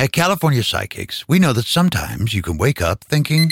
At California Psychics, we know that sometimes you can wake up thinking,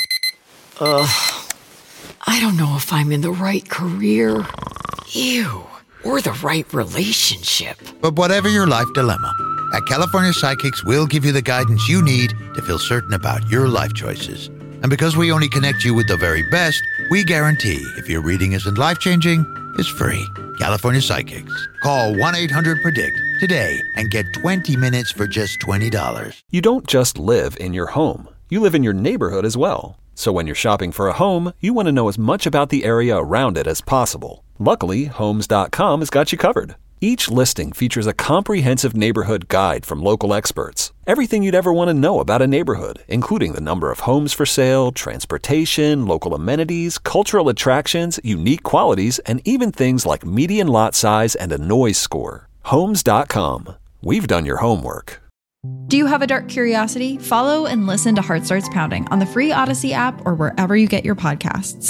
I don't know if I'm in the right career. Ew. Or the right relationship. But whatever your life dilemma, at California Psychics, we'll give you the guidance you need to feel certain about your life choices. And because we only connect you with the very best, we guarantee if your reading isn't life-changing, it's free. California Psychics. Call 1-800-PREDICT today and get 20 minutes for just $20. You don't just live in your home. You live in your neighborhood as well. So when you're shopping for a home, you want to know as much about the area around it as possible. Luckily, Homes.com has got you covered. Each listing features a comprehensive neighborhood guide from local experts. Everything you'd ever want to know about a neighborhood, including the number of homes for sale, transportation, local amenities, cultural attractions, unique qualities, and even things like median lot size and a noise score. Homes.com. We've done your homework. Do you have a dark curiosity? Follow and listen to Heart Starts Pounding on the free Odyssey app or wherever you get your podcasts.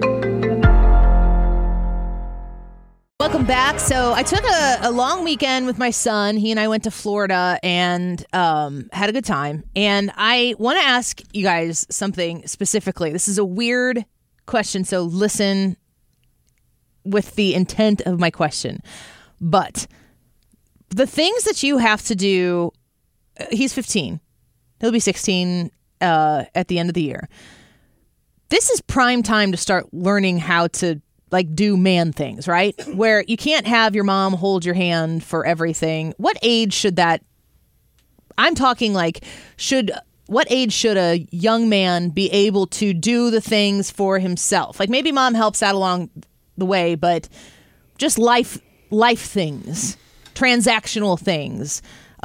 Welcome back. So I took a long weekend with my son. He and I went to Florida and had a good time. And I want to ask you guys something specifically. This is a weird question, so listen with the intent of my question. But the things that you have to do, he's 15. He'll be 16 at the end of the year. This is prime time to start learning how to do man things, right? Where you can't have your mom hold your hand for everything. What age should that, I'm talking what age should a young man be able to do the things for himself? Like maybe mom helps out along the way, but just life things, transactional things,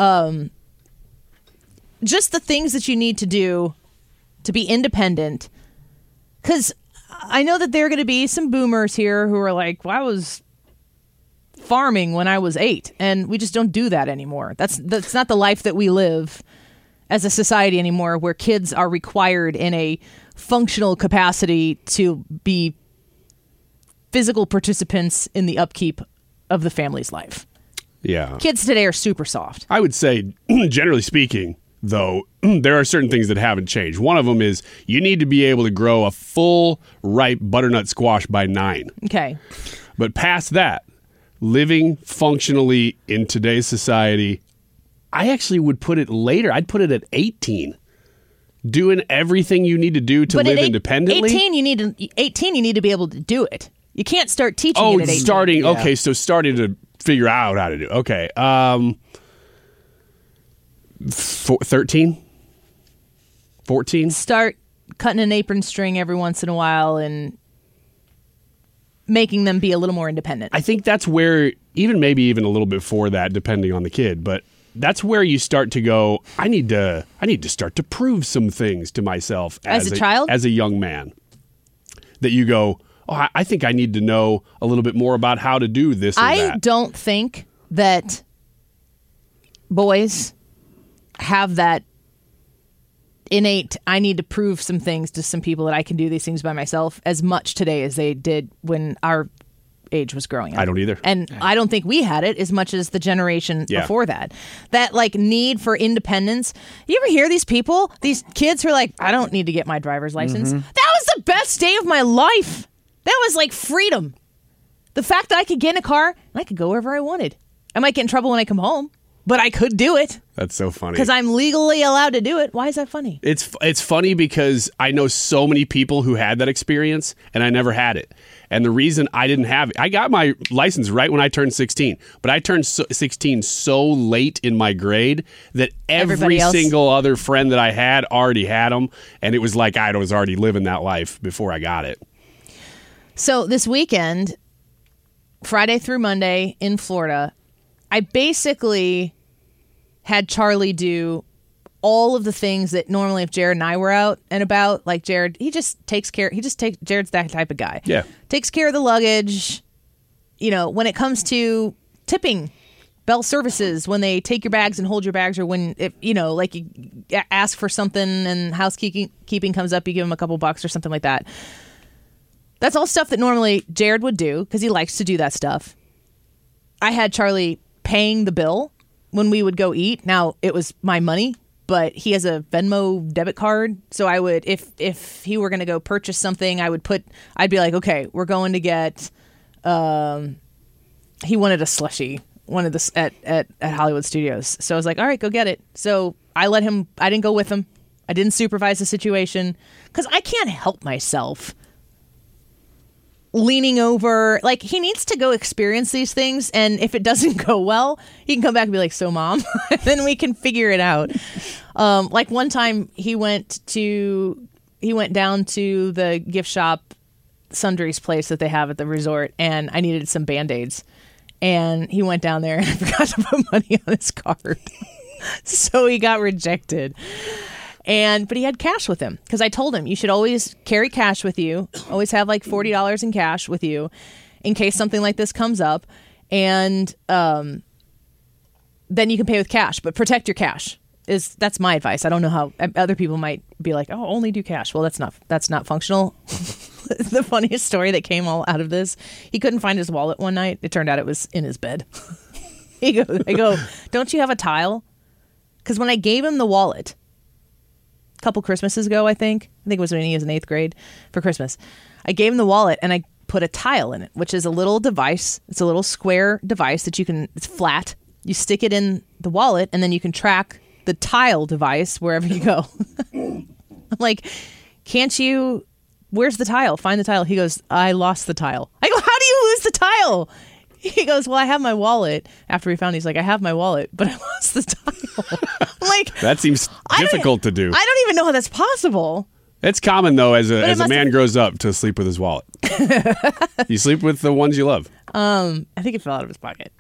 just the things that you need to do to be independent. Because I know that there are going to be some boomers here who are like, well, I was farming when I was 8, and we just don't do that anymore. That's not the life that we live as a society anymore, where kids are required in a functional capacity to be physical participants in the upkeep of the family's life. Yeah. Kids today are super soft. I would say, generally speaking, though, there are certain things that haven't changed. One of them is you need to be able to grow a full, ripe butternut squash by 9. Okay. But past that, living functionally in today's society, I actually would put it later. I'd put it at 18. Doing everything you need to do to live independently. 18, you need to be able to do it. You can't start teaching it at 18. Starting, yeah. Okay, so starting to figure out how to do it. Okay. 13? 14? Start cutting an apron string every once in a while and making them be a little more independent. I think that's where, maybe even a little bit before that, depending on the kid, but that's where you start to go, I need to start to prove some things to myself as a child? As a young man. That you go, I think I need to know a little bit more about how to do this or that. I don't think that boys have that innate, I need to prove some things to some people that I can do these things by myself as much today as they did when our age was growing up. I don't either. And I don't think we had it as much as the generation before that. That need for independence. You ever hear these people, these kids who are like, I don't need to get my driver's license. Mm-hmm. That was the best day of my life. That was like freedom. The fact that I could get in a car and I could go wherever I wanted. I might get in trouble when I come home, but I could do it. That's so funny. Because I'm legally allowed to do it. Why is that funny? It's funny because I know so many people who had that experience, and I never had it. And the reason I didn't have it, I got my license right when I turned 16, but I turned 16 so late in my grade that every single other friend that I had already had them, and it was like I was already living that life before I got it. So this weekend, Friday through Monday in Florida, I basically had Charlie do all of the things that normally if Jared and I were out and about, like Jared, Jared's that type of guy. Yeah. Takes care of the luggage. When it comes to tipping, Bell Services, when they take your bags and hold your bags, or when, you ask for something and housekeeping comes up, you give them a couple bucks or something like that. That's all stuff that normally Jared would do because he likes to do that stuff. I had Charlie paying the bill when we would go eat. Now, it was my money but he has a Venmo debit card. So I would, if he were going to go purchase something, I'd be like, okay, we're going to get, he wanted a slushie, wanted this at Hollywood Studios. So I was like, all right, go get it. So I didn't go with him. I didn't supervise the situation because I can't help myself leaning over. Like, he needs to go experience these things, and if it doesn't go well, he can come back and be like, so Mom, and then we can figure it out. Like one time he went down to the gift shop Sundry's place that they have at the resort, and I needed some Band-Aids, and he went down there and I forgot to put money on his card. So he got rejected. But he had cash with him because I told him you should always carry cash with you. Always have like $40 in cash with you in case something like this comes up. And then you can pay with cash, but protect your cash. That's my advice. I don't know how other people might be like, oh, only do cash. Well, that's not functional. The funniest story that came all out of this, he couldn't find his wallet one night. It turned out it was in his bed. I go, don't you have a tile? Because when I gave him the wallet, a couple Christmases ago, I think it was when he was in 8th grade for Christmas, I gave him the wallet and I put a tile in it, which is a little device. It's a little square device that it's flat. You stick it in the wallet and then you can track the tile device wherever you go. I'm like, where's the tile? Find the tile. He goes, I lost the tile. I go, how do you lose the tile? He goes, well, I have my wallet. After we found it, he's like, I have my wallet, but I lost the tile. I'm like, that seems difficult to do. I don't even know how that's possible. It's common, though, as a man grows up to sleep with his wallet. You sleep with the ones you love. I think it fell out of his pocket.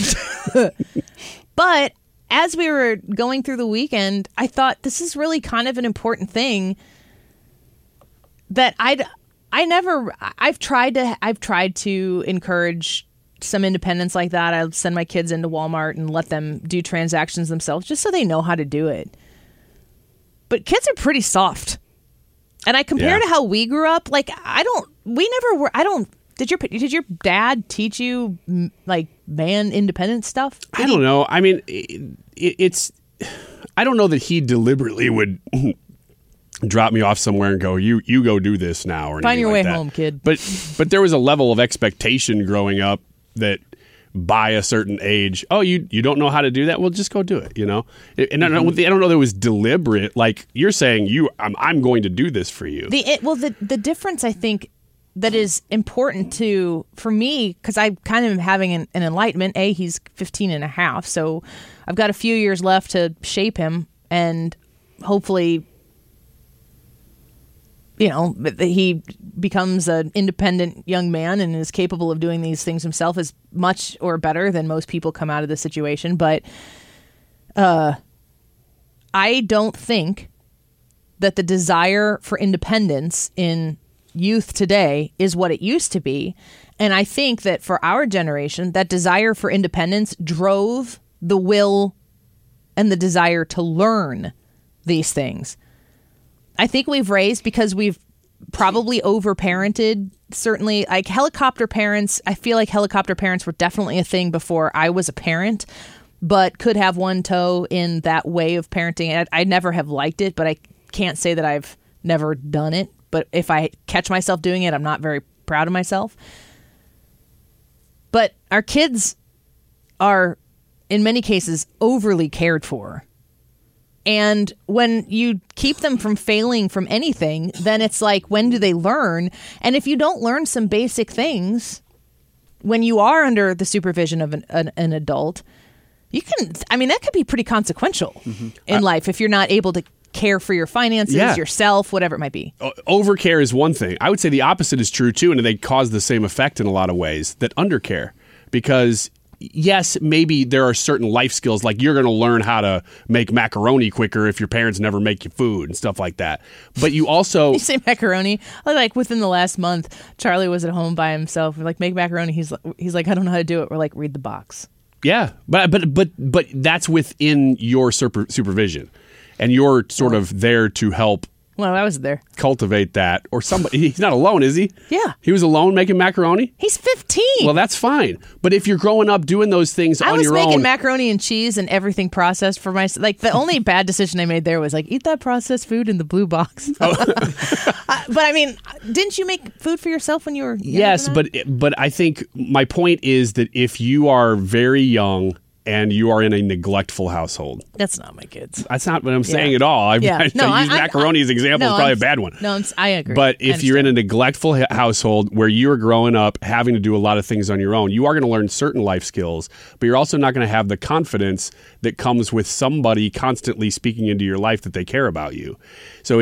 But as we were going through the weekend, I thought this is really kind of an important thing that I've tried to encourage some independence like that. I'll send my kids into Walmart and let them do transactions themselves just so they know how to do it. But kids are pretty soft. And I compare to how we grew up, like did your dad teach you like man independent stuff? I don't know. I mean, I don't know that he deliberately would drop me off somewhere and go, you go do this now, or find your way that. home, kid. But there was a level of expectation growing up that by a certain age, oh, you don't know how to do that? Well, just go do it, you know? And I don't know that it was deliberate. Like you're saying, I'm going to do this for you. The difference, I think, that is important for me, because I kind of am having an enlightenment. He's 15 and a half, so I've got a few years left to shape him, and hopefully, you know, he becomes an independent young man and is capable of doing these things himself as much or better than most people come out of this situation. But I don't think that the desire for independence in youth today is what it used to be. And I think that for our generation, that desire for independence drove the will and the desire to learn these things. I think we've raised, because we've probably overparented, certainly, like helicopter parents. I feel like helicopter parents were definitely a thing before I was a parent, but could have one toe in that way of parenting. I never have liked it, but I can't say that I've never done it. But if I catch myself doing it, I'm not very proud of myself. But our kids are, in many cases, overly cared for. And when you keep them from failing from anything, then it's like, when do they learn? And if you don't learn some basic things when you are under the supervision of an adult, that could be pretty consequential in life if you're not able to care for your finances, yourself, whatever it might be. Overcare is one thing. I would say the opposite is true too, and they cause the same effect in a lot of ways, that undercare. Because yes, maybe there are certain life skills, like you're going to learn how to make macaroni quicker if your parents never make you food and stuff like that. But you also... You say macaroni? Like within the last month, Charlie was at home by himself. We're like, make macaroni. He's like, I don't know how to do it. We're like, read the box. Yeah, but that's within your supervision. And you're sort of there to help Well, I was there. cultivate that. Or somebody, he's not alone, is he? Yeah. He was alone making macaroni? He's 15. Well, that's fine. But if you're growing up doing those things I on was your making own. macaroni and cheese and everything processed for my. Like, the only bad decision I made there was like, eat that processed food in the blue box. But I mean, didn't you make food for yourself when you were younger Yes, than that? but I think my point is that if you are very young and you are in a neglectful household, That's not my kids. that's not what I'm saying at all. I use macaroni as an example. It's probably a bad one. No, I agree. But I if you're in understand. a neglectful household where you're growing up having to do a lot of things on your own, you are going to learn certain life skills, but you're also not going to have the confidence that comes with somebody constantly speaking into your life that they care about you. So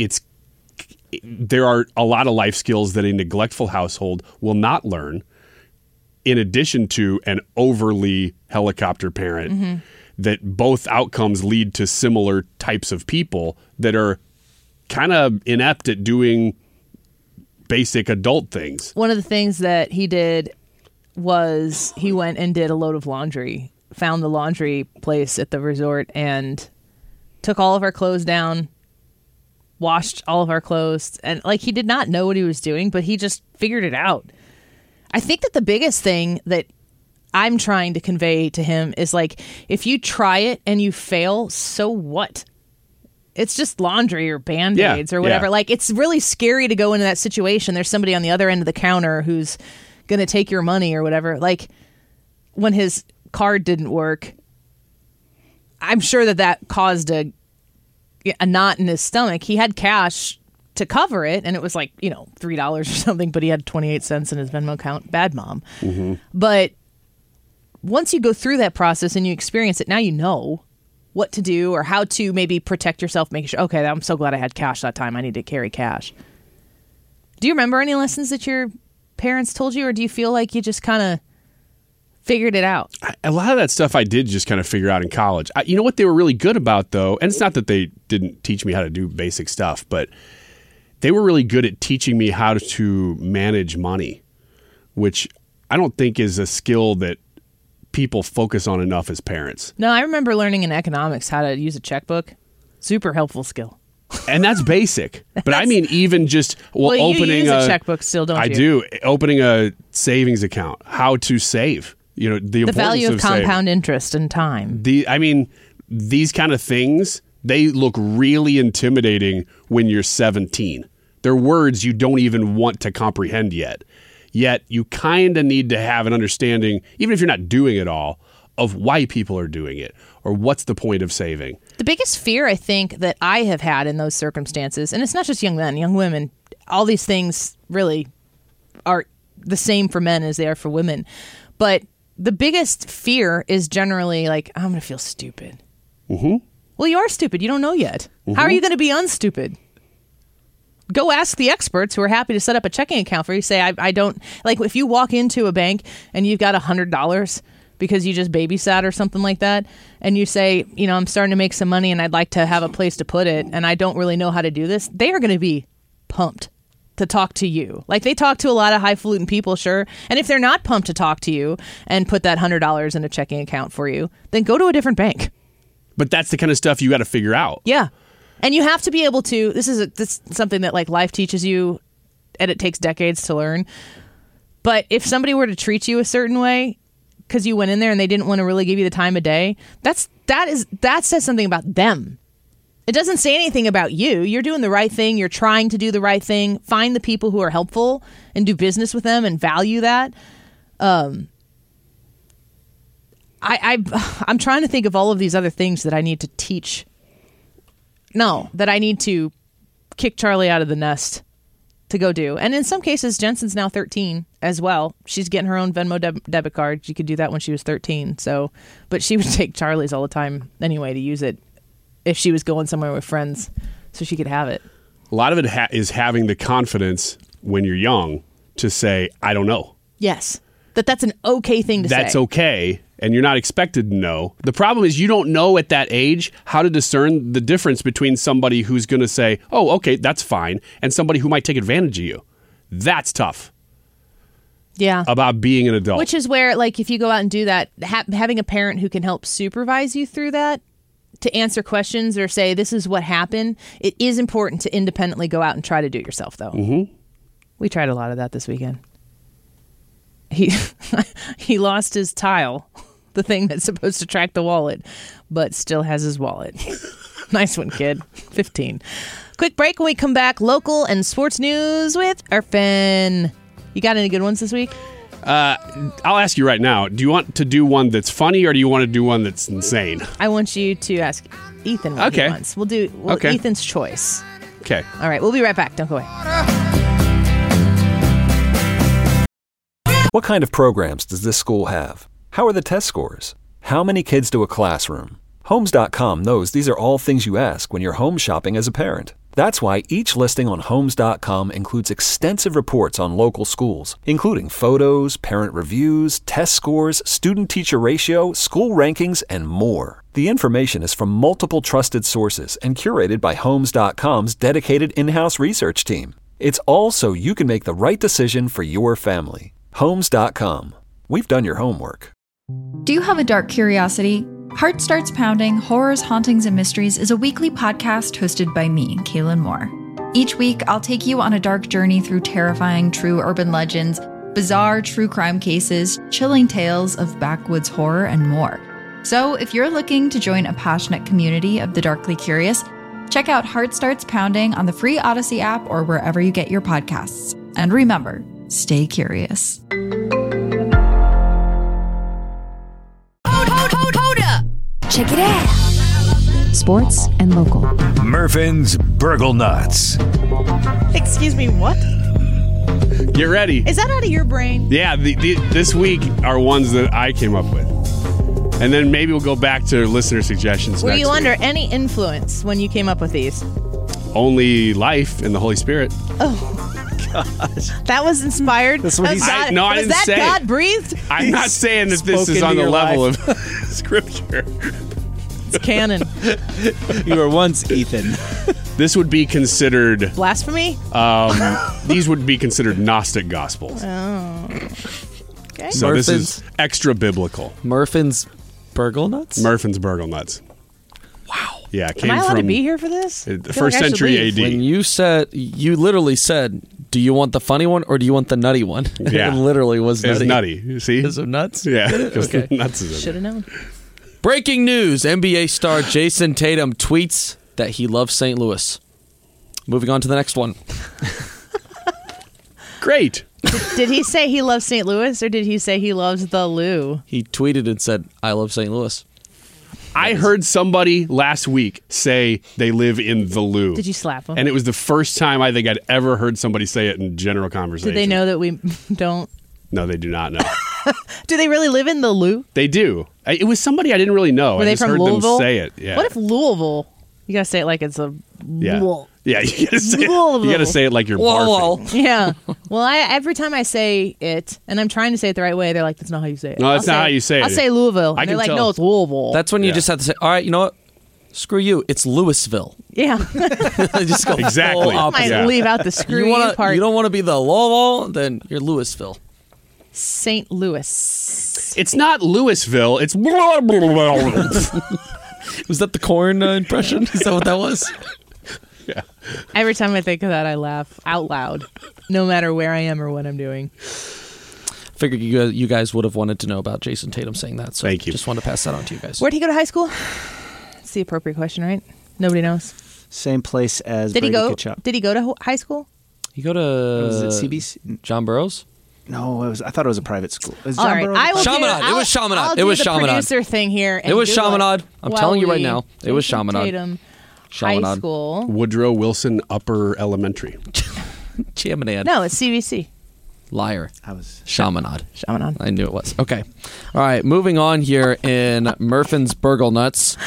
there are a lot of life skills that a neglectful household will not learn, in addition to an overly helicopter parent, that both outcomes lead to similar types of people that are kind of inept at doing basic adult things. One of the things that he did was he went and did a load of laundry, found the laundry place at the resort, and took all of our clothes down, washed all of our clothes. And like, he did not know what he was doing, but he just figured it out. I think that the biggest thing that I'm trying to convey to him is like, if you try it and you fail, so what? It's just laundry or Band-Aids or whatever. Yeah. Like, it's really scary to go into that situation. There's somebody on the other end of the counter who's going to take your money or whatever. Like, when his card didn't work, I'm sure that caused a knot in his stomach. He had cash to cover it, and it was like, $3 or something, but he had 28 cents in his Venmo account. Bad mom. But once you go through that process and you experience it, now you know what to do or how to maybe protect yourself, making sure, okay, I'm so glad I had cash that time. I need to carry cash. Do you remember any lessons that your parents told you, or do you feel like you just kind of figured it out? A lot of that stuff I did just kind of figure out in college. You know what they were really good about, though? And it's not that they didn't teach me how to do basic stuff, but they were really good at teaching me how to manage money, which I don't think is a skill that people focus on enough as parents. No, I remember learning in economics how to use a checkbook. Super helpful skill. And that's basic. But I mean, even just Well, you opening use a checkbook still, don't you? I do. Opening a savings account, how to save. The value of importance saving. compound interest and time. These kind of things, they look really intimidating when you're 17. They're words you don't even want to comprehend yet. Yet you kind of need to have an understanding, even if you're not doing it all, of why people are doing it or what's the point of saving. The biggest fear I think that I have had in those circumstances, and it's not just young men, young women, all these things really are the same for men as they are for women. But the biggest fear is generally like, I'm going to feel stupid. Mm-hmm. Well, you are stupid. You don't know yet. Mm-hmm. How are you going to be unstupid? Go ask the experts who are happy to set up a checking account for you. Say, I don't, like if you walk into a bank and you've got $100 because you just babysat or something like that, and you say, I'm starting to make some money and I'd like to have a place to put it, and I don't really know how to do this, they are going to be pumped to talk to you. Like, they talk to a lot of highfalutin people, sure. And if they're not pumped to talk to you and put that $100 in a checking account for you, then go to a different bank. But that's the kind of stuff you got to figure out. Yeah. And you have to be able to, this is something that like life teaches you, and it takes decades to learn. But if somebody were to treat you a certain way because you went in there and they didn't want to really give you the time of day, that says something about them. It doesn't say anything about you. You're doing the right thing. You're trying to do the right thing. Find the people who are helpful and do business with them and value that. I'm trying to think of all of these other things that I need to teach. No, that I need to kick Charlie out of the nest to go do. And in some cases, Jensen's now 13 as well. She's getting her own Venmo debit card. She could do that when she was 13. So, but she would take Charlie's all the time anyway to use it if she was going somewhere with friends so she could have it. A lot of it is having the confidence when you're young to say, I don't know. Yes. That's an okay thing to say. That's okay. And you're not expected to know. The problem is you don't know at that age how to discern the difference between somebody who's going to say, oh, okay, that's fine, and somebody who might take advantage of you. That's tough. Yeah. About being an adult. Which is where, like, if you go out and do that, having a parent who can help supervise you through that to answer questions or say this is what happened, it is important to independently go out and try to do it yourself, though. Mm-hmm. We tried a lot of that this weekend. He lost his tile, the thing that's supposed to track the wallet, but still has his wallet. Nice one, kid. 15. Quick break. When we come back, local and sports news with Irfan. You got any good ones this week? I'll ask you right now. Do you want to do one that's funny or do you want to do one that's insane? I want you to ask Ethan what he wants. We'll do Ethan's choice. Okay. All right. We'll be right back. Don't go away. What kind of programs does this school have? How are the test scores? How many kids do a classroom? Homes.com knows these are all things you ask when you're home shopping as a parent. That's why each listing on Homes.com includes extensive reports on local schools, including photos, parent reviews, test scores, student-teacher ratio, school rankings, and more. The information is from multiple trusted sources and curated by Homes.com's dedicated in-house research team. It's all so you can make the right decision for your family. Homes.com. We've done your homework. Do you have a dark curiosity? Heart Starts Pounding, Horrors, Hauntings, and Mysteries is a weekly podcast hosted by me, Kaylin Moore. Each week, I'll take you on a dark journey through terrifying true urban legends, bizarre true crime cases, chilling tales of backwoods horror, and more. So if you're looking to join a passionate community of the darkly curious, check out Heart Starts Pounding on the free Odyssey app or wherever you get your podcasts. And remember, stay curious. Check it out. Sports and local. Murphin's Burgle Nuts. Excuse me, what? Get ready. Is that out of your brain? Yeah, this week are ones that I came up with. And then maybe we'll go back to listener suggestions Were next you week. under any influence when you came up with these? Only life and the Holy Spirit. Gosh. That was inspired? That's what he said. I didn't was that say. God breathed? I'm not saying that this is spoke on into the your level life. of Scripture. It's canon. You were once Ethan. This would be considered... Blasphemy? These would be considered Gnostic Gospels. Oh. Okay. So this is extra biblical. Murphin's Burgle Nuts? Murphin's Burgle Nuts. Wow. Yeah, Am came I allowed from to be here for this? the I feel first like I should century leave. AD. When you literally said, do you want the funny one or do you want the nutty one? Yeah. It literally was It's nutty. nutty. You see? Is it nuts? Yeah, because Okay. nuts is in Should have known. Breaking news. NBA star Jason Tatum tweets that he loves St. Louis. Moving on to the next one. Great. Did he say he loves St. Louis or did he say he loves the Lou? He tweeted and said, I love St. Louis. I heard somebody last week say they live in the Lou. Did you slap him? And it was the first time I think I'd ever heard somebody say it in general conversation. Did they know that we don't? No, they do not know. Do they really live in the Lou? They do. It was somebody I didn't really know. Were I they just from heard Louisville? them say it. Yeah. What if Louisville? You gotta say it like it's a. Yeah. Louisville. Yeah, you gotta say it, Louisville. you gotta say it like you're Whoa, barfing. Yeah. Well, every time I say it, and I'm trying to say it the right way, they're like, "That's not how you say it." No, that's not how you say it. I'll say Louisville. I And they're can like, tell. "No, it's Louisville." That's when you Yeah. just have to say, all right, you know what? Screw you. It's Louisville. yeah. Just go Exactly. full Might opposite. Yeah. leave out the screw You, you part. you don't want to be the Louisville, then you're Louisville. St. Louis. It's not Louisville. It's Was that the corn impression? Is that what that was? yeah. Every time I think of that, I laugh out loud, no matter where I am or what I'm doing. Figured you guys would have wanted to know about Jason Tatum saying that. So Thank you. Just want to pass that on to you guys. Where'd he go to high school? It's the appropriate question, right? Nobody knows. Same place as Did he Brady go? Kachuk. Did he go to high school? You go to Was it CBC? John Burroughs? No, I thought it was a private school. Is All John right, Burroughs- I will Chaminade. do, It was I'll- Chaminade. I'll It do was the Chaminade. producer thing here. And It was do Chaminade. I'm while telling you right we- now. It was Jason Chaminade. Tatum, High Chaminade. school. Woodrow Wilson Upper Elementary. Chaminade. No, it's CVC. Liar. I was. Chaminade. Chaminade. I knew it was. Okay. All right. Moving on here in Murphin's Burgle Nuts.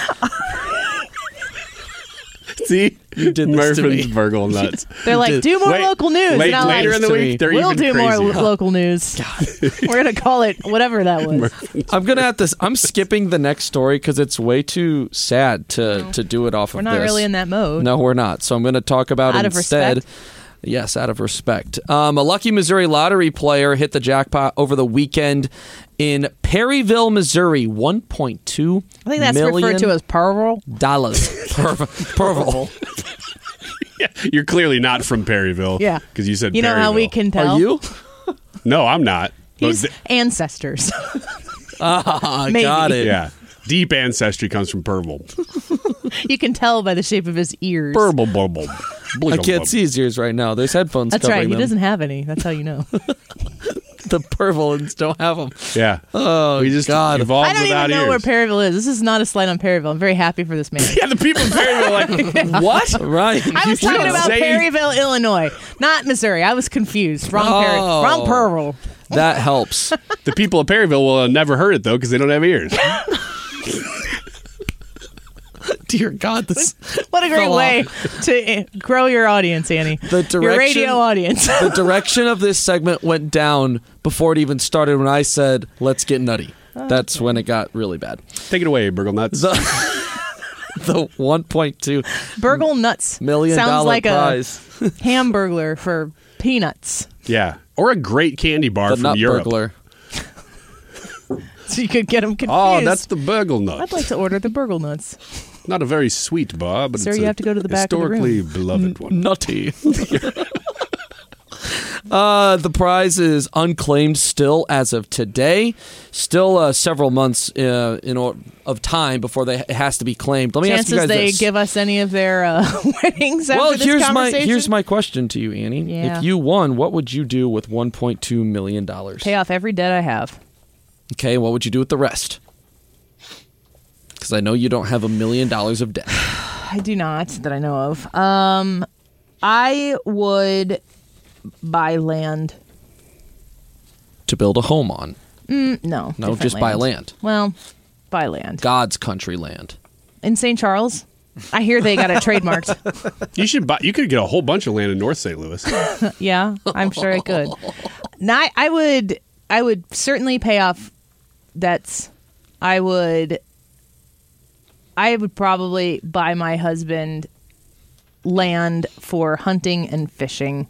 See? You did this to Murphin's me. Burgle Nuts. They're like, did- do more Wait, local news. Later and I'm like, in the to me. week, they're we'll even do crazier. more local news. We're gonna call it whatever that was. I'm gonna have to. I'm skipping the next story because it's way too sad to do it off We're of not this. really in that mode. No, we're not. So I'm going to talk about Out of instead respect? Yes, out of respect. A lucky Missouri lottery player hit the jackpot over the weekend in Perryville, Missouri. $1.2 I think that's referred to as Perville. Perville. Yeah, you're clearly not from Perryville. Yeah. Because you said You know how we Perryville. can tell? Are you? No, I'm not. He's ancestors. Maybe. Got it. Yeah. Deep ancestry comes from Perville. You can tell by the shape of his ears. I can't see his ears right now. There's headphones That's covering right. He them. doesn't have any. That's how you know. The Pervilans don't have them. Yeah. Oh, we just God. evolved I don't without even know ears. where Perryville is. This is not a slight on Perryville. I'm very happy for this man. Yeah, the people in Perryville are like, what? Right. I was talking about Perryville, Illinois, not Missouri. I was confused. Wrong Perryville. That helps. The people of Perryville will have never heard it, though, because they don't have ears. Dear God, this What a great fell way off. to grow your audience, Annie. Your radio audience. The direction of this segment went down before it even started when I said, let's get nutty. That's when it got really bad. Take it away, Burgle Nuts. The 1.2 Burgle Nuts. million Sounds dollar like prize. a hamburglar for peanuts. Yeah. Or a great candy bar The from nut Europe. burglar. So you could get them confused. Oh, that's the Burgle Nut. I'd like to order the Burgle Nuts. Not a very sweet bar, but Sir, it's you a have to go to the back of the room. historically beloved one. Nutty. The prize is unclaimed still as of today. Still several months of time before it has to be claimed. Let me ask you guys they this. give us any of their winnings after this conversation? here's my question to you, Annie. Yeah. If you won, what would you do with $1.2 million? Pay off every debt I have. Okay, what would you do with the rest? Because I know you don't have $1 million of debt. I do not, that I know of. I would buy land. To build a home on. No. No, different just buy land. Well, buy land. God's country land. In St. Charles? I hear they got it trademarked. You could get a whole bunch of land in North St. Louis. Yeah, I'm sure I could. Now, I would certainly pay off debts. I would probably buy my husband land for hunting and fishing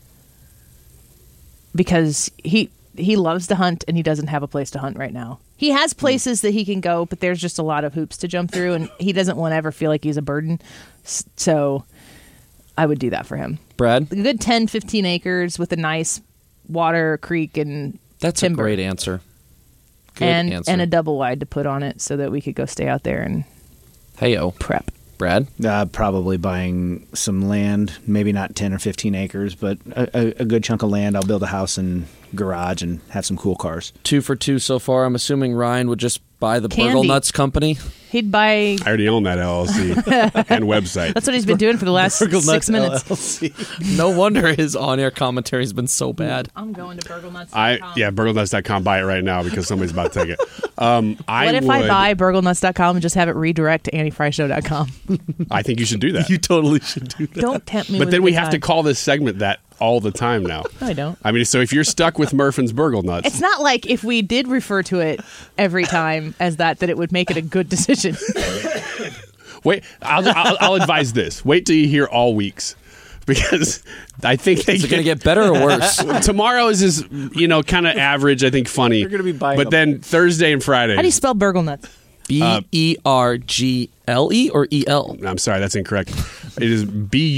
because he loves to hunt and he doesn't have a place to hunt right now. He has places that he can go, but there's just a lot of hoops to jump through, and he doesn't want to ever feel like he's a burden. So I would do that for him. Brad? A good 10, 15 acres with a nice water, creek, and That's timber. a great answer. Good answer. And a double wide to put on it so that we could go stay out there and Hey-o. prep. Brad? Probably buying some land, maybe not 10 or 15 acres, but a good chunk of land. I'll build a house and garage and have some cool cars. 2 for 2 so far. I'm assuming Ryan would just buy the Candy. Burgle Nuts company. He'd buy... I already own that LLC and website. That's what he's been doing for the last Burgle 6 Nuts minutes. LLC. No wonder his on-air commentary has been so bad. I'm going to BurgleNuts.com. BurgleNuts.com. Buy it right now because somebody's about to take it. What if I buy BurgleNuts.com and just have it redirect to AnnieFryShow.com? I think you should do that. You totally should do that. Don't tempt me But with then a we good have to time. call this segment that all the time now. No, I don't. I mean, so if you're stuck with Murphin's Burgle Nuts, It's not like if we did refer to it every time as that it would make it a good decision. wait, I'll advise this. Wait till you hear all weeks. Because I think Is it going to get better or worse? tomorrow's is, kind of average, I think funny. You're gonna be buying But then Thursday and Friday. How do you spell BurgleNuts? B-E-R-G-L-E or E-L? I'm sorry, that's incorrect. It is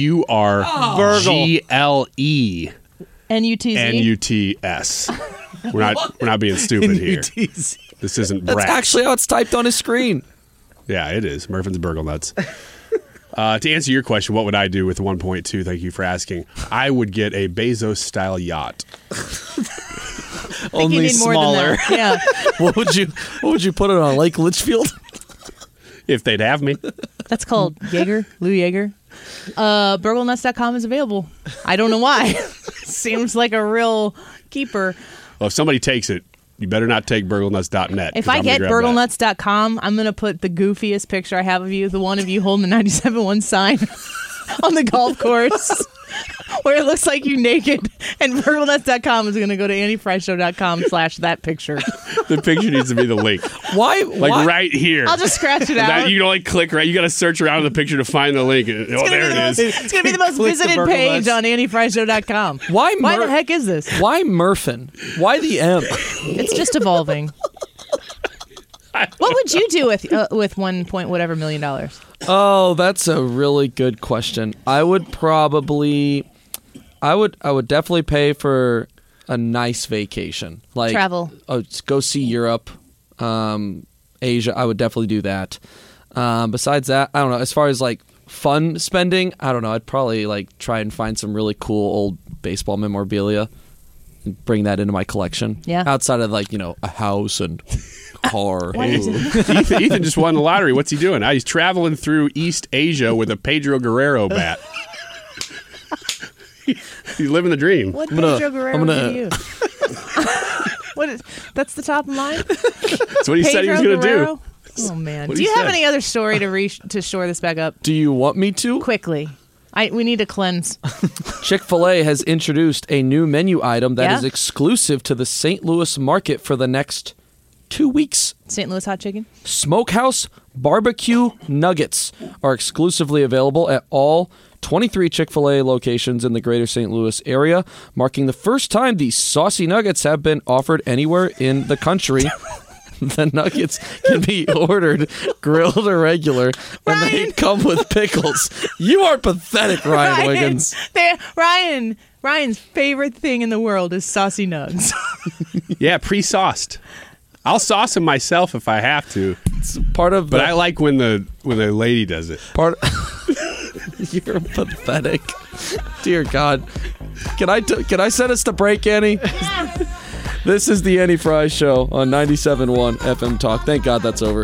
B-U-R-G-L-E N-U-T-Z? N-U-T-S. We're not being stupid here. This isn't That's brat. actually how it's typed on his screen. Yeah, it is. Murphin's Burgle Nuts. To answer your question, what would I do with 1.2? Thank you for asking. I would get a Bezos-style yacht. I think Only you need more smaller. than that. Yeah. What would you put it on? Lake Litchfield? If they'd have me. That's called Jaeger, Lou Jaeger. BurgleNuts.com is available. I don't know why. Seems like a real keeper. Well, if somebody takes it, you better not take BurgleNuts.net. If I get BurgleNuts.com, I'm going to put the goofiest picture I have of you, the one of you holding the 97.1 sign on the golf course. where it looks like you naked, and VirgilNuts.com is going to go to AnnieFryShow.com/that picture. The picture needs to be the link. Why? Right here. I'll just scratch it out. You don't click right. You got to search around the picture to find the link. There it is. It's going to be the most visited page on AnnieFryShow.com. Why the heck is this? Why Murphin? Why the M? It's just evolving. What would you do with $1 whatever million? Oh, that's a really good question. I would definitely pay for a nice vacation, like travel. Go see Europe, Asia. I would definitely do that. Besides that, I don't know. As far as like fun spending, I don't know. I'd probably like try and find some really cool old baseball memorabilia and bring that into my collection. Yeah. Outside of like a house and car. Ethan just won the lottery. What's he doing? He's traveling through East Asia with a Pedro Guerrero bat. He's living the dream. What Pedro Guerrero did you? That's the top of mine? That's what he said he was going to do. Oh, man. Do you have any other story to shore this back up? Do you want me to? Quickly. We need to cleanse. Chick-fil-A has introduced a new menu item that is exclusive to the St. Louis market for the next 2 weeks. St. Louis hot chicken? Smokehouse barbecue nuggets are exclusively available at all 23 Chick-fil-A locations in the greater St. Louis area, marking the first time these saucy nuggets have been offered anywhere in the country. The nuggets can be ordered grilled or regular, and they come with pickles. You are pathetic, Ryan Wiggins. Ryan's favorite thing in the world is saucy nugs. Yeah, pre-sauced. I'll sauce them myself if I have to. It's part of. But I like when the lady does it. You're pathetic. Dear God, can I send us to break, Annie? This is the Annie Fry Show on 97.1 FM Talk. Thank God that's over.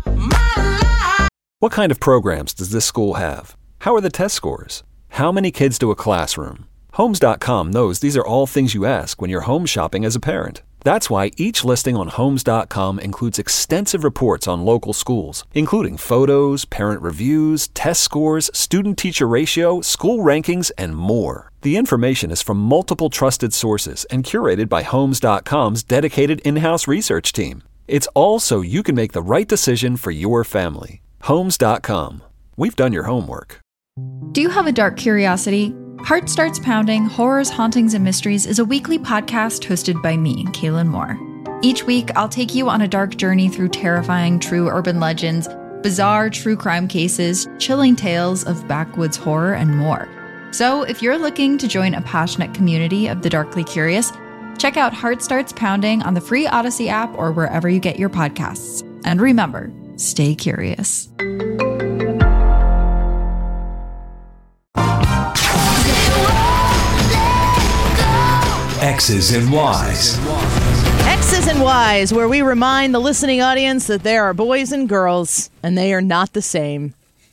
What kind of programs does this school have? How are the test scores? How many kids do a classroom? Homes.com knows these are all things you ask when you're home shopping as a parent. That's why each listing on Homes.com includes extensive reports on local schools, including photos, parent reviews, test scores, student-teacher ratio, school rankings, and more. The information is from multiple trusted sources and curated by Homes.com's dedicated in-house research team. It's all so you can make the right decision for your family. Homes.com. We've done your homework. Do you have a dark curiosity? Heart Starts Pounding, Horrors, Hauntings, and Mysteries is a weekly podcast hosted by me, Kaylin Moore. Each week, I'll take you on a dark journey through terrifying true urban legends, bizarre true crime cases, chilling tales of backwoods horror, and more. So if you're looking to join a passionate community of the darkly curious, check out Heart Starts Pounding on the free Odyssey app or wherever you get your podcasts. And remember, stay curious. X's and Y's. X's and Y's, where we remind the listening audience that there are boys and girls, and they are not the same.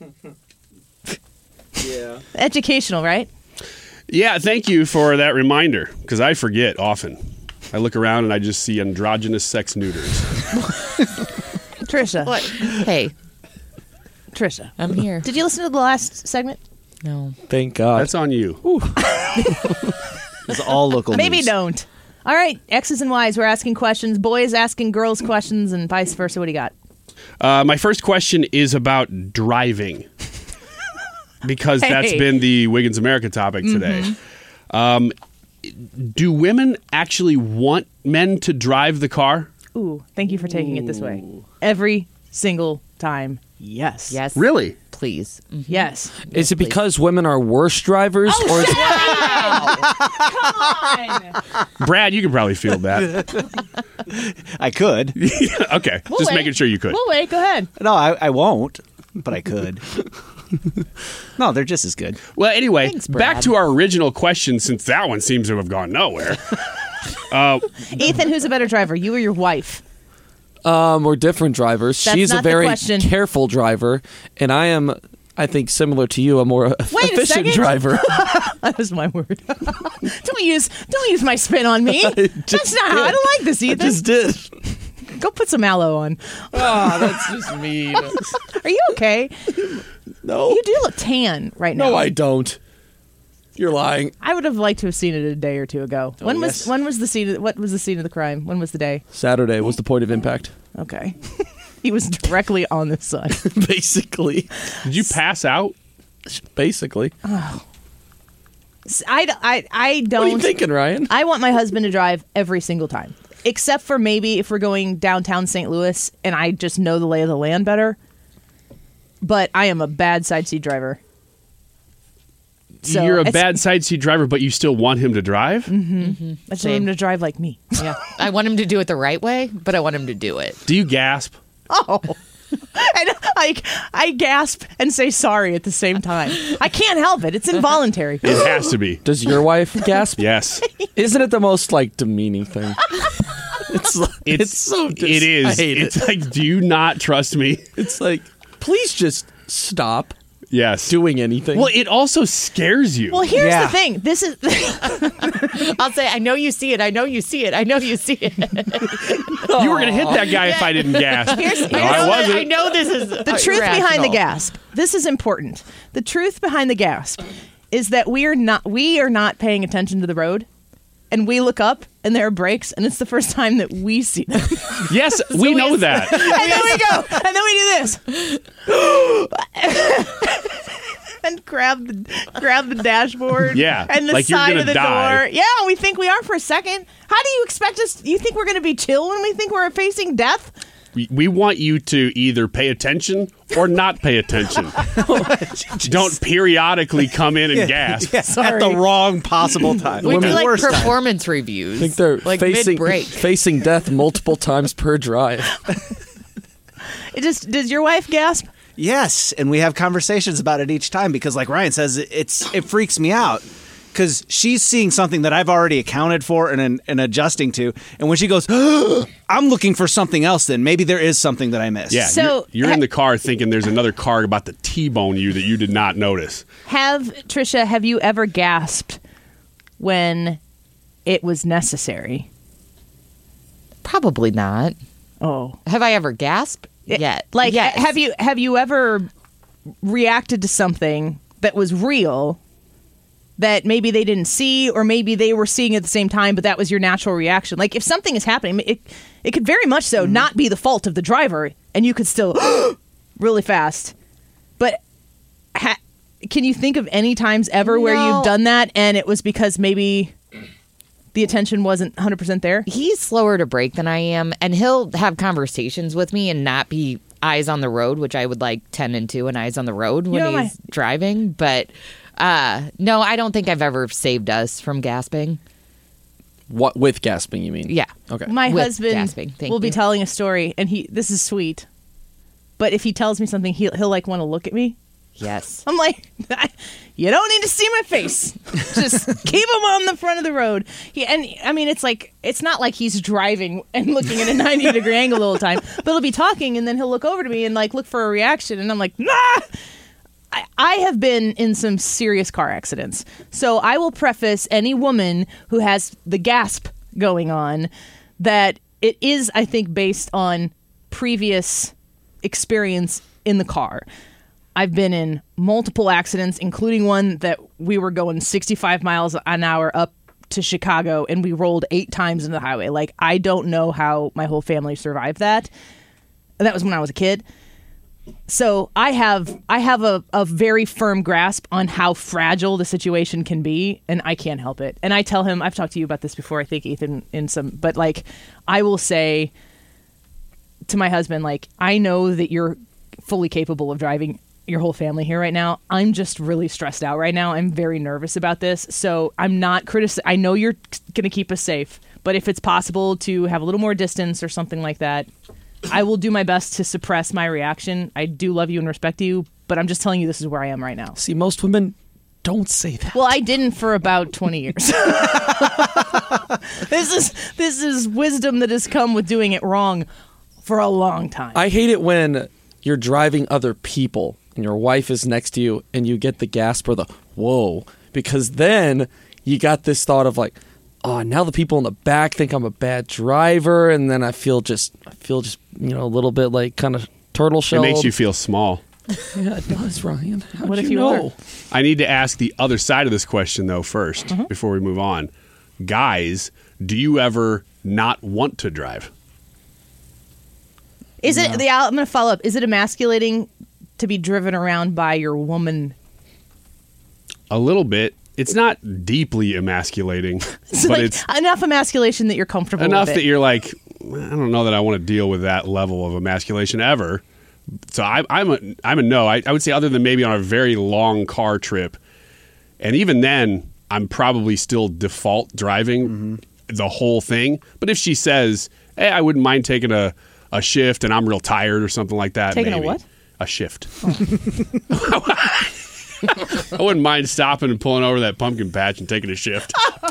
Yeah. Educational, right? Yeah, thank you for that reminder, because I forget often. I look around and I just see androgynous sex neuters. Trisha. What? Hey. Trisha. I'm here. Did you listen to the last segment? No. Thank God. That's on you. It's all local Maybe news. don't. All right, X's and Y's. We're asking questions. Boys asking girls questions and vice versa. What do you got? My first question is about driving. Because that's been the Wiggins America topic today. Do women actually want men to drive the car? Ooh, thank you for taking it this way. Every single time. Yes. Yes. Really? Please. Mm-hmm. Yes. Is it because women are worse drivers? Oh, or is Come on. Brad, you could probably field that. I could. Okay. We'll Just wait. making sure you could. We'll wait. Go ahead. No, I won't, but I could. No, they're just as good. Well, anyway, Thanks, Brad. back to our original question, since that one seems to have gone nowhere. Ethan, who's a better driver, you or your wife? we're different drivers. That's She's not a the very question. careful driver, and I am, I think, similar to you, a more efficient driver. That was my word. Don't use my spin on me. That's not how. I don't like this, Ethan. I just did. Go put some aloe on. Oh, that's just mean. Are you okay? No. You do look tan right now. No, I don't. You're lying. I would have liked to have seen it a day or two ago. Oh, When yes. was the scene? What was the scene of the crime? When was the day? Saturday was the point of impact. Okay. He was directly on the sun. Basically. Did you pass out? Basically. I don't. What are you thinking, Ryan? I want my husband to drive every single time, except for maybe if we're going downtown St. Louis and I just know the lay of the land better. But I am a bad side seat driver. So You're a bad side seat driver, but you still want him to drive? Mm-hmm. I just want him to drive like me. Yeah. I want him to do it the right way, but I want him to do it. Do you gasp? Oh. And I gasp and say sorry at the same time. I can't help it. It's involuntary. It has to be. Does your wife gasp? Yes. Isn't it the most demeaning thing? It's so. It is. I hate it's it. like, do you not trust me? It's like, please just stop. Yes. Doing anything. Well, it also scares you. Well, here's the thing. This is. I'll say, I know you see it. I know you see it. I know you see it. You were going to hit that guy if I didn't gasp. I wasn't. I know this is the truth behind the gasp. This is important. The truth behind the gasp is that we are not paying attention to the road, and we look up and there are brakes, and it's the first time that we see them. Yes, we know that. And then we go, and then we do this. And grab the dashboard. Yeah, and the like you're side gonna of the die. door. Yeah, we think we are for a second. How do you expect us? You think we're going to be chill when we think we're facing death? We want you to either pay attention or not pay attention. Don't periodically come in and gasp. At the wrong possible time. We do The like worst time. performance reviews. I think they're like facing mid-break. facing death multiple times per drive. Does your wife gasp? Yes, and we have conversations about it each time because, like Ryan says, it freaks me out because she's seeing something that I've already accounted for and adjusting to, and when she goes, I'm looking for something else. Then maybe there is something that I missed. Yeah, So- you're in the car thinking there's another car about to T-bone you that you did not notice. Trisha, have you ever gasped when it was necessary? Probably not. Oh. Have I ever gasped? Yet. Like, yes. have you ever reacted to something that was real that maybe they didn't see, or maybe they were seeing at the same time, but that was your natural reaction? Like, if something is happening, it could very much so not be the fault of the driver, and you could still really fast. But can you think of any times ever where you've done that and it was because maybe the attention wasn't 100% there? He's slower to brake than I am, and he'll have conversations with me and not be eyes on the road, which I would like 10 and 2 and eyes on the road when he's driving. But no, I don't think I've ever saved us from gasping. What, with gasping, you mean? Yeah. Okay. My With husband gasping. Thank will be you. telling a story, and this is sweet. But if he tells me something, he'll like want to look at me. Yes. I'm like, you don't need to see my face. Just keep him on the front of the road. It's not like he's driving and looking at a 90-degree angle the whole time. But he'll be talking, and then he'll look over to me and like look for a reaction, and I'm like, nah. I have been in some serious car accidents. So I will preface any woman who has the gasp going on that it is, I think, based on previous experience in the car. I've been in multiple accidents, including one that we were going 65 miles an hour up to Chicago, and we rolled 8 times into the highway. Like, I don't know how my whole family survived that. And that was when I was a kid. So I have a very firm grasp on how fragile the situation can be, and I can't help it. And I tell him, I've talked to you about this before, I think, Ethan, but like, I will say to my husband, like, I know that you're fully capable of driving your whole family here right now. I'm just really stressed out right now. I'm very nervous about this. So I'm not I know you're going to keep us safe, but if it's possible to have a little more distance or something like that, I will do my best to suppress my reaction. I do love you and respect you, but I'm just telling you this is where I am right now. See, most women don't say that. Well, I didn't for about 20 years. This is wisdom that has come with doing it wrong for a long time. I hate it when you're driving other people and your wife is next to you and you get the gasp or the whoa, because then you got this thought of like, oh, now the people in the back think I'm a bad driver, and then I feel just a little bit like kind of turtle shell. It makes you feel small. Yeah, it does, Ryan. How'd What if you you know? are? I need to ask the other side of this question, though, first, before we move on. Guys, do you ever not want to drive? Is it? I'm going to follow up. Is it emasculating to be driven around by your woman? A little bit. It's not deeply emasculating, It's but like it's enough emasculation that you're comfortable enough with it. that you're like, I don't know that I want to deal with that level of emasculation ever. So I'm a no. I would say other than maybe on a very long car trip, and even then, I'm probably still default driving the whole thing. But if she says, hey, I wouldn't mind taking a shift and I'm real tired or something like that. Taking maybe. a what? A shift. I wouldn't mind stopping and pulling over that pumpkin patch and taking a shift.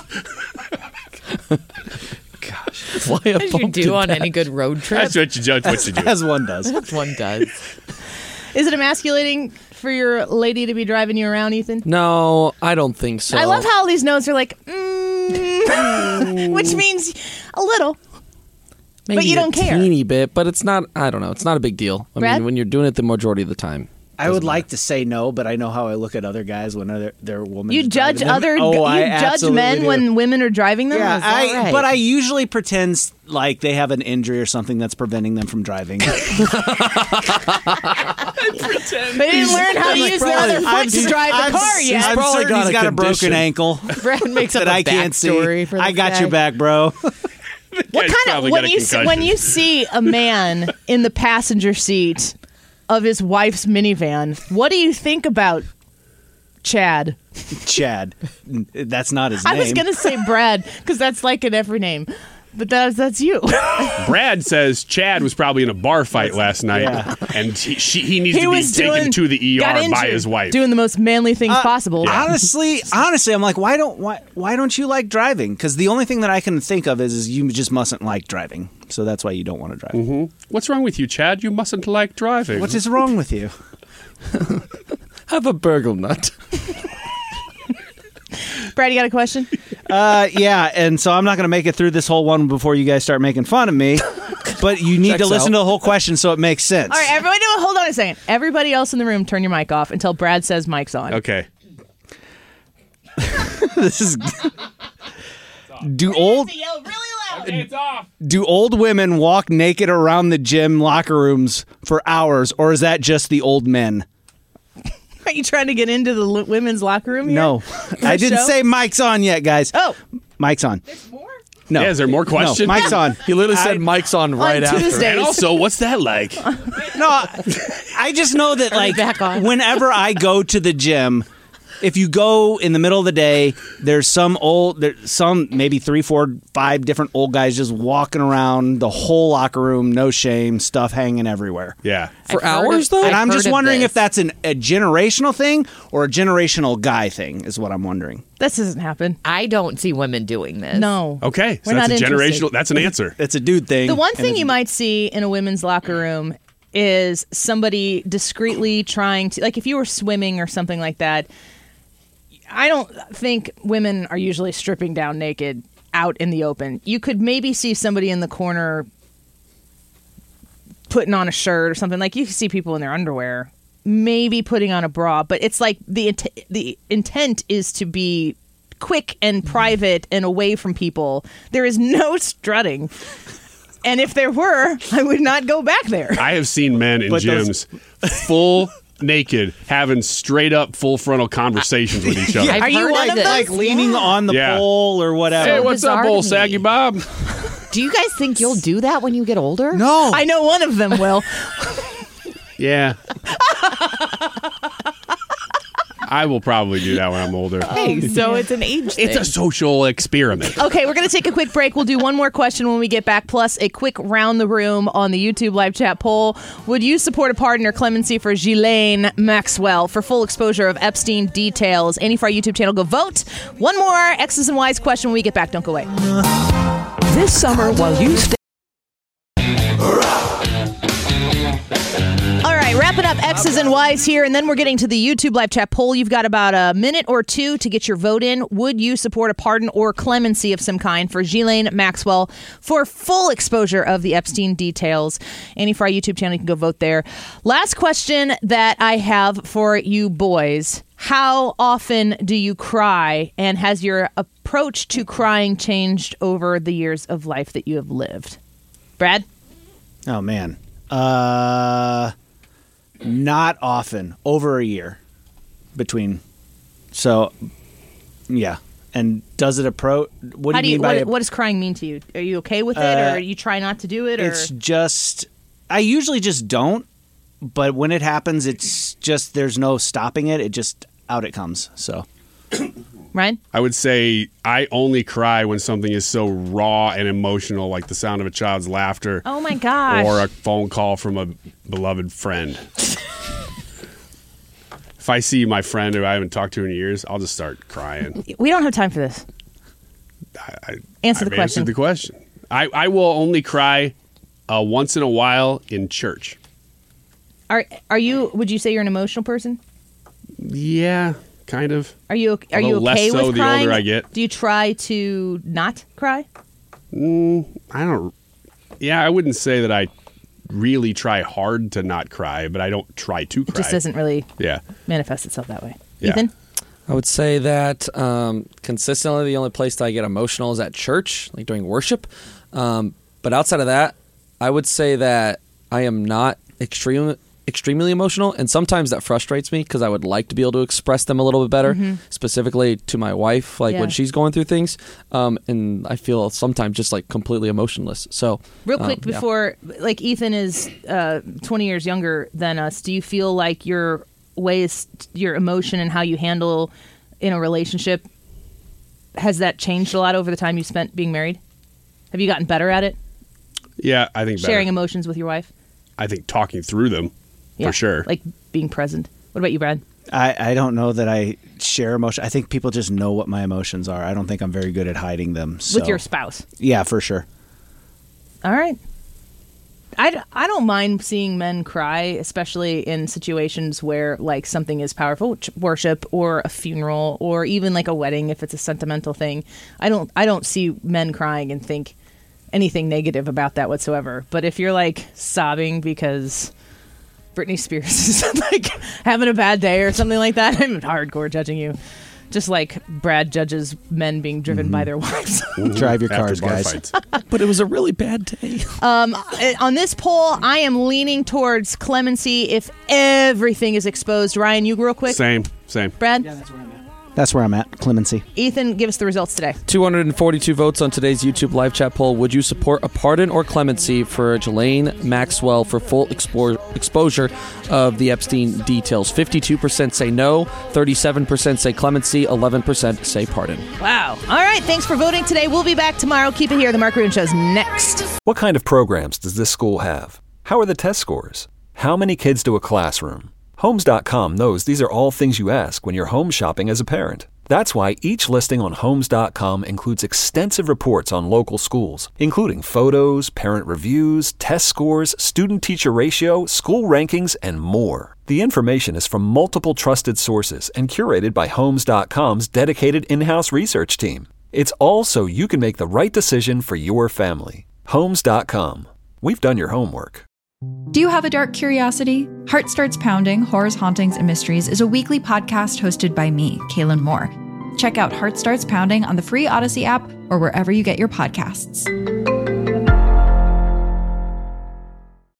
Gosh, why a As you do on any good road trip. That's what you judge what you do. As one does. One does. Is it emasculating for your lady to be driving you around, Ethan? No, I don't think so. I love how all these notes are like, which means a little. Maybe but you don't a care. teeny bit, but it's not. I don't know. It's not a big deal. I Brad? mean, when you're doing it the majority of the time. I would like to say no, but I know how I look at other guys when they're women. You judge them. other. Oh, I you judge absolutely men do. when women are driving them. Yeah, Is that right? but I usually pretend like they have an injury or something that's preventing them from driving. They didn't learn how to use their other foot to drive the car yet. I'm probably certain got he's a got a condition. broken ankle Brad makes up that a I can't see. backstory for this I got guy. your back, bro. What kind of when you see a man in the passenger seat of his wife's minivan, what do you think about Chad? Chad. That's not his name. I was gonna say Brad because that's like in every name, but that's you. Brad says Chad was probably in a bar fight last night, and he needs to be taken to the ER by his wife. Doing the most manly things possible. Yeah. Honestly, I'm like, why don't you like driving? Because the only thing that I can think of is you just mustn't like driving. So that's why you don't want to drive. Mm-hmm. What's wrong with you, Chad? You mustn't like driving. What is wrong with you? Have a burgle nut. Brad, you got a question? Yeah, and so I'm not going to make it through this whole one before you guys start making fun of me. But you need to listen to the whole question so it makes sense. All right, everybody, hold on a second. Everybody else in the room, turn your mic off until Brad says mic's on. Okay. This is. Yell really loud. Okay, it's off. Do old women walk naked around the gym locker rooms for hours, or is that just the old men? Are you trying to get into the women's locker room here? No, I didn't say mic's on yet, guys. Oh, mic's on. there's more? No. Yeah, is there more questions? No, mic's on. He literally said mic's on right after. Tuesdays. And also, what's that like? No, I just know that like back on? whenever I go to the gym, if you go in the middle of the day, there's some maybe 3, 4, 5 different old guys just walking around the whole locker room, no shame, stuff hanging everywhere. Yeah. For hours, though? And I'm I've just heard of wondering this. if that's a generational thing or a generational guy thing is what I'm wondering. This doesn't happen. I don't see women doing this. No. Okay, so We're that's not a generational. interested. That's an answer. It's a dude thing. The one and thing it's- you might see in a women's locker room is somebody discreetly trying to, like if you were swimming or something like that, I don't think women are usually stripping down naked out in the open. You could maybe see somebody in the corner putting on a shirt or something. Like you can see people in their underwear, maybe putting on a bra, but it's like the intent is to be quick and private and away from people. There is no strutting. And if there were, I would not go back there. I have seen men in gyms full naked having straight up full frontal conversations with each other. Yeah, I've Are you heard one of this. those? like leaning on the Yeah. pole or whatever. Hey, what's up, bizarre old to me. saggy Bob? Do you guys think you'll do that when you get older? No. I know one of them will. Yeah. I will probably do that when I'm older. Hey, so it's an age thing. It's a social experiment. Okay, we're going to take a quick break. We'll do one more question when we get back, plus a quick round the room on the YouTube live chat poll. Would you support a pardon or clemency for Ghislaine Maxwell? For full exposure of Epstein details, Annie for our YouTube channel, go vote. One more X's and Y's question when we get back. Don't go away. This summer, while you stay. All right, wrapping up X's and Y's here, and then we're getting to the YouTube live chat poll. You've got about a minute or two to get your vote in. Would you support a pardon or clemency of some kind for Ghislaine Maxwell for full exposure of the Epstein details? Annie for our YouTube channel, you can go vote there. Last question that I have for you boys. How often do you cry, and has your approach to crying changed over the years of life that you have lived? Brad? Oh, man. Not often. Over a year between. So, yeah. And does it approach? What do you mean by what does crying mean to you? Are you okay with it, or you try not to do it? Or? It's just, I usually just don't. But when it happens, it's just, there's no stopping it. It just, out it comes. So, Ryan? I would say I only cry when something is so raw and emotional, like the sound of a child's laughter. Oh my gosh. Or a phone call from a beloved friend. If I see my friend who I haven't talked to in years, I'll just start crying. We don't have time for this. Answer the question. Answered the question. I will only cry once in a while in church. Are you? Would you say you're an emotional person? Yeah, kind of. Are you okay less so with the crying? older I get. Do you try to not cry? I don't. Yeah, I wouldn't say that I really try hard to not cry, but I don't try to cry. It just doesn't really Yeah. manifest itself that way. Yeah. Ethan? I would say that consistently the only place that I get emotional is at church, like during worship. But outside of that, I would say that I am not extremely emotional, and sometimes that frustrates me because I would like to be able to express them a little bit better, specifically to my wife, like when she's going through things, and I feel sometimes just like completely emotionless. So real quick before, like Ethan is 20 years younger than us, do you feel like your emotion and how you handle in a relationship, has that changed a lot over the time you spent being married? Have you gotten better at it? Yeah, I think better. Sharing emotions with your wife? I think talking through them. For sure. Like being present. What about you, Brad? I don't know that I share emotion. I think people just know what my emotions are. I don't think I'm very good at hiding them. So. With your spouse? Yeah, for sure. All right. I don't mind seeing men cry, especially in situations where like something is powerful, worship or a funeral or even like a wedding if it's a sentimental thing. I don't see men crying and think anything negative about that whatsoever. But if you're like sobbing because Britney Spears is like having a bad day or something like that, I'm hardcore judging you. Just like Brad judges men being driven by their wives. Drive your cars, guys. But it was a really bad day. On this poll, I am leaning towards clemency if everything is exposed. Ryan, you real quick? Same. Brad? Yeah, that's where I'm at. Clemency. Ethan, give us the results today. 242 votes on today's YouTube live chat poll. Would you support a pardon or clemency for Ghislaine Maxwell for full exposure of the Epstein details? 52% say no, 37% say clemency, 11% say pardon. Wow. All right. Thanks for voting today. We'll be back tomorrow. Keep it here. The Mark Ruin Show's next. What kind of programs does this school have? How are the test scores? How many kids do a classroom? Homes.com knows these are all things you ask when you're home shopping as a parent. That's why each listing on Homes.com includes extensive reports on local schools, including photos, parent reviews, test scores, student-teacher ratio, school rankings, and more. The information is from multiple trusted sources and curated by Homes.com's dedicated in-house research team. It's all so you can make the right decision for your family. Homes.com. We've done your homework. Do you have a dark curiosity? Heart Starts Pounding, Horrors, Hauntings, and Mysteries is a weekly podcast hosted by me, Kaylin Moore. Check out Heart Starts Pounding on the free Odyssey app or wherever you get your podcasts.